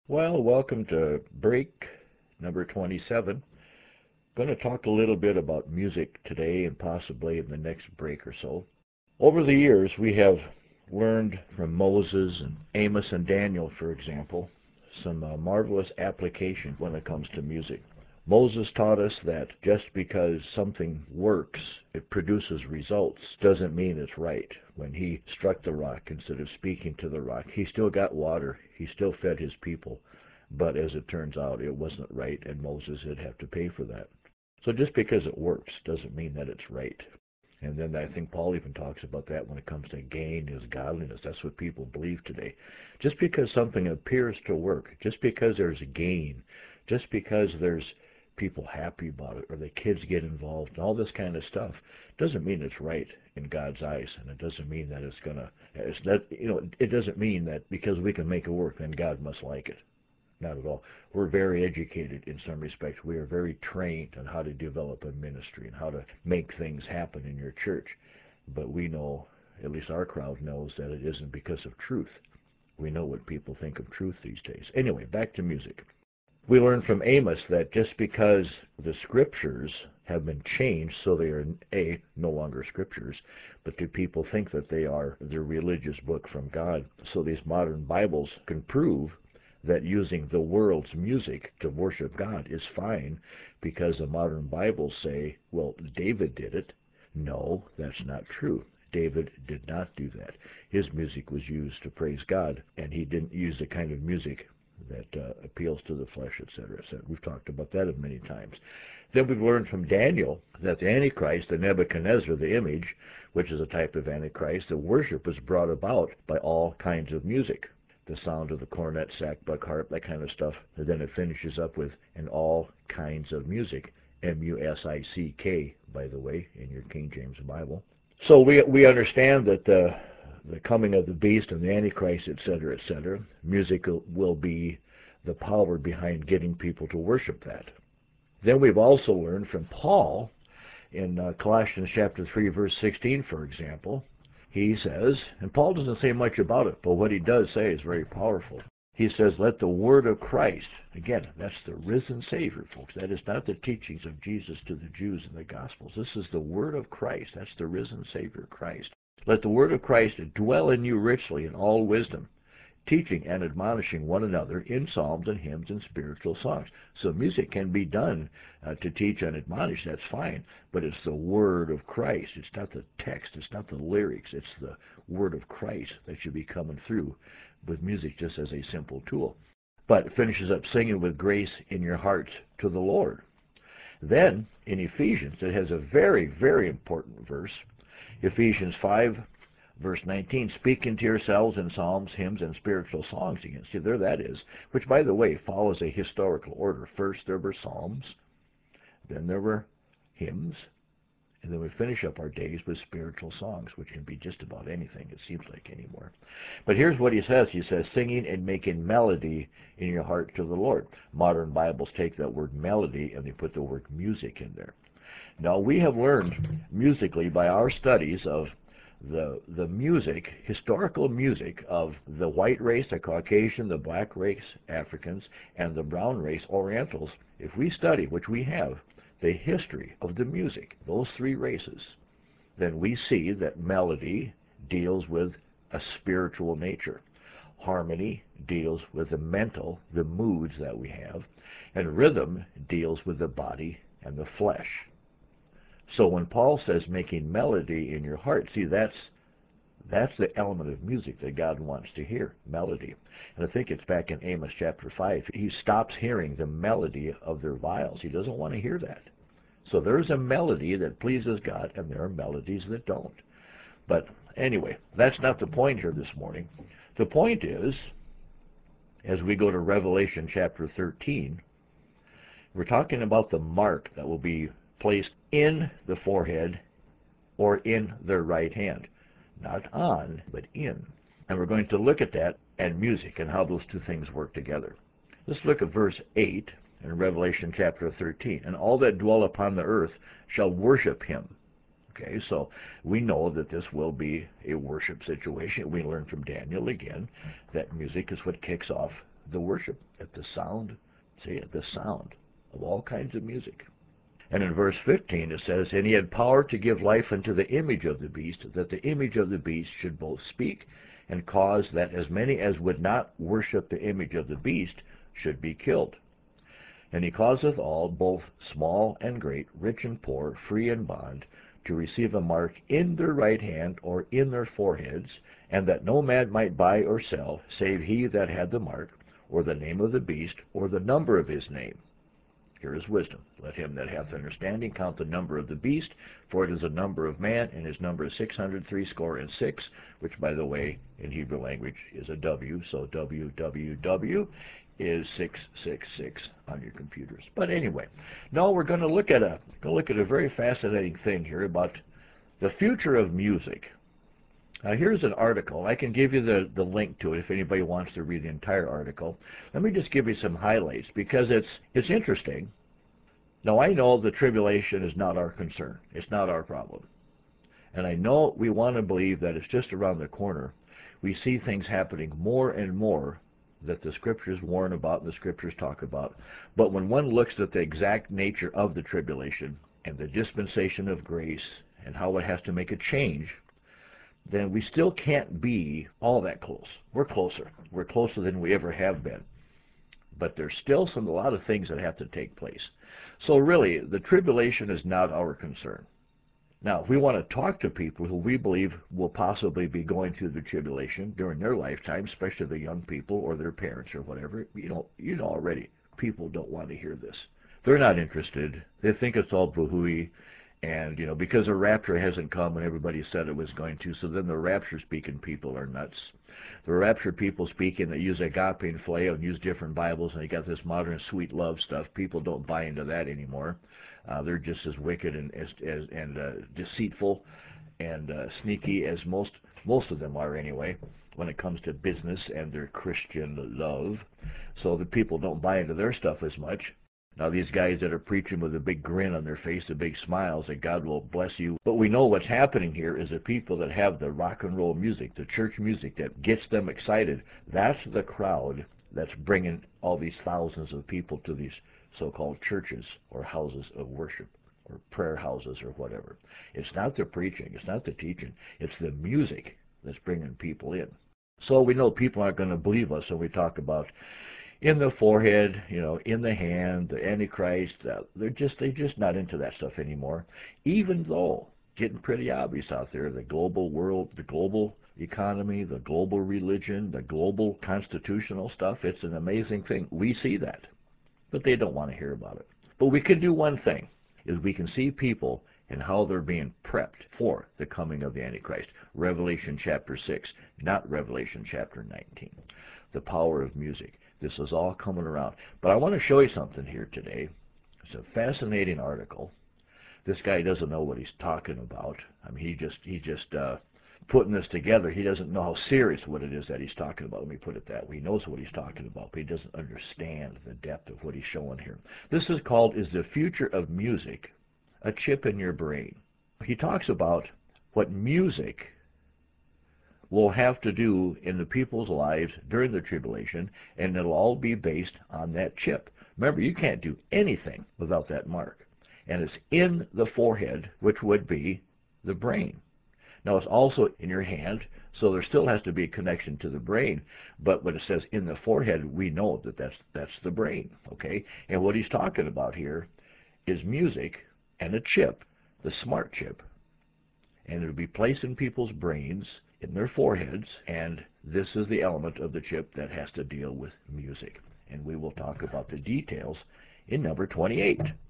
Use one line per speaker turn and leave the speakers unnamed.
Well, welcome to break number 27. Going to talk a little bit about music today and possibly in the next break or so. Over the years, we have learned from Moses and Amos and Daniel, for example, some marvelous application when it comes to music. Moses taught us that just because something works, it produces results, doesn't mean it's right. When he struck the rock, instead of speaking to the rock, he still got water, he still fed his people. But as it turns out, it wasn't right, and Moses would have to pay for that. So just because it works doesn't mean that it's right. And then I think Paul even talks about that when it comes to gain is godliness. That's what people believe today. Just because something appears to work, just because there's gain, just because there's people happy about it, or the kids get involved, and all this kind of stuff, doesn't mean it's right in God's eyes, and it doesn't mean that it doesn't mean that because we can make it work, then God must like it. Not at all. We're very educated in some respects. We are very trained on how to develop a ministry and how to make things happen in your church. But we know, at least our crowd knows, that it isn't because of truth. We know what people think of truth these days. Anyway, back to music. We learned from Amos that just because the scriptures have been changed so they are, no longer scriptures, but do people think that they are the religious book from God. So these modern Bibles can prove that using the world's music to worship God is fine because the modern Bibles say, well, David did it. No, that's not true. David did not do that. His music was used to praise God, and he didn't use the kind of music that appeals to the flesh, etc., etc. We've talked about that many times. Then we've learned from Daniel that the Antichrist, the Nebuchadnezzar, the image, which is a type of Antichrist, the worship was brought about by all kinds of music. The sound of the cornet, sackbut, harp, that kind of stuff. And then it finishes up with "and all kinds of music," M-U-S-I-C-K, by the way, in your King James Bible. So we understand that the coming of the beast and the Antichrist, etc., etc., music will be the power behind getting people to worship that. Then we've also learned from Paul in Colossians chapter 3, verse 16, for example. He says, and Paul doesn't say much about it, but what he does say is very powerful. He says, let the word of Christ, again, that's the risen Savior, folks. That is not the teachings of Jesus to the Jews in the Gospels. This is the word of Christ. That's the risen Savior, Christ. Let the word of Christ dwell in you richly in all wisdom, teaching and admonishing one another in psalms and hymns and spiritual songs. So music can be done to teach and admonish, that's fine, but it's the word of Christ. It's not the text, it's not the lyrics, it's the word of Christ that should be coming through with music just as a simple tool. But it finishes up singing with grace in your hearts to the Lord. Then, in Ephesians, it has a very, very important verse, Ephesians 5, Verse 19, speaking to yourselves in psalms, hymns, and spiritual songs. You can see there that is, which, by the way, follows a historical order. First there were psalms, then there were hymns, and then we finish up our days with spiritual songs, which can be just about anything, it seems like, anymore. But here's what he says. He says, singing and making melody in your heart to the Lord. Modern Bibles take that word melody and they put the word music in there. Now, we have learned musically by our studies of the music, historical music of the white race, the Caucasian, the black race, Africans, and the brown race, Orientals. If we study, which we have, the history of the music, those three races, then we see that melody deals with a spiritual nature. Harmony deals with the mental, the moods that we have, and rhythm deals with the body and the flesh. So when Paul says making melody in your heart, see, that's the element of music that God wants to hear, melody. And I think it's back in Amos chapter 5. He stops hearing the melody of their viols. He doesn't want to hear that. So there's a melody that pleases God, and there are melodies that don't. But anyway, that's not the point here this morning. The point is, as we go to Revelation chapter 13, we're talking about the mark that will be placed in the forehead or in their right hand. Not on, but in. And we're going to look at that and music and how those two things work together. Let's look at verse 8 in Revelation chapter 13. And all that dwell upon the earth shall worship him. Okay, so we know that this will be a worship situation. We learn from Daniel again that music is what kicks off the worship, at the sound, at the sound of all kinds of music. And in verse 15 it says, "And he had power to give life unto the image of the beast, that the image of the beast should both speak, and cause that as many as would not worship the image of the beast should be killed. And he causeth all, both small and great, rich and poor, free and bond, to receive a mark in their right hand or in their foreheads, and that no man might buy or sell, save he that had the mark, or the name of the beast, or the number of his name. Here is wisdom. Let him that hath understanding count the number of the beast, for it is a number of man, and his number is 666, which, by the way, in Hebrew language is a W, so WWW is 666 on your computers. But anyway, now we're going to look at a very fascinating thing here about the future of music. Here's an article. I can give you the link to it if anybody wants to read the entire article. Let me just give you some highlights because it's interesting. Now, I know the tribulation is not our concern. It's not our problem. And I know we want to believe that it's just around the corner. We see things happening more and more that the Scriptures warn about and the Scriptures talk about. But when one looks at the exact nature of the tribulation and the dispensation of grace and how it has to make a change, then we still can't be all that close. We're closer. We're closer than we ever have been. But there's still a lot of things that have to take place. So really, the tribulation is not our concern. Now, if we want to talk to people who we believe will possibly be going through the tribulation during their lifetime, especially the young people or their parents or whatever, you know already, people don't want to hear this. They're not interested. They think it's all boohooey. And, because the rapture hasn't come when everybody said it was going to, so then the rapture-speaking people are nuts. The rapture people speaking that use agape and phileo and use different Bibles, and they got this modern sweet love stuff. People don't buy into that anymore. They're just as wicked and deceitful and sneaky as most of them are anyway when it comes to business and their Christian love. So the people don't buy into their stuff as much. Now, these guys that are preaching with a big grin on their face, a big smile, say, God will bless you. But we know what's happening here is the people that have the rock and roll music, the church music that gets them excited, that's the crowd that's bringing all these thousands of people to these so-called churches or houses of worship or prayer houses or whatever. It's not the preaching. It's not the teaching. It's the music that's bringing people in. So we know people aren't going to believe us when we talk about in the forehead, in the hand, the Antichrist. They're just not into that stuff anymore, even though getting pretty obvious out there, the global world, the global economy, the global religion, the global constitutional stuff, it's an amazing thing. We see that, but they don't want to hear about it. But we can do one thing, is we can see people and how they're being prepped for the coming of the Antichrist. Revelation chapter 6, not Revelation chapter 19. The power of music. This is all coming around. But I want to show you something here today. It's a fascinating article. This guy doesn't know what he's talking about. I mean, he's just putting this together. He doesn't know how serious what it is that he's talking about. Let me put it that way. He knows what he's talking about, but he doesn't understand the depth of what he's showing here. This is called, Is the Future of Music a Chip in Your Brain? He talks about what music will have to do in the people's lives during the tribulation, and it'll all be based on that chip. Remember, you can't do anything without that mark. And it's in the forehead, which would be the brain. Now, it's also in your hand, so there still has to be a connection to the brain. But when it says in the forehead, we know that that's the brain, okay? And what he's talking about here is music and a chip, the smart chip. And it'll be placed in people's brains, in their foreheads, and this is the element of the chip that has to deal with music. And we will talk about the details in number 28.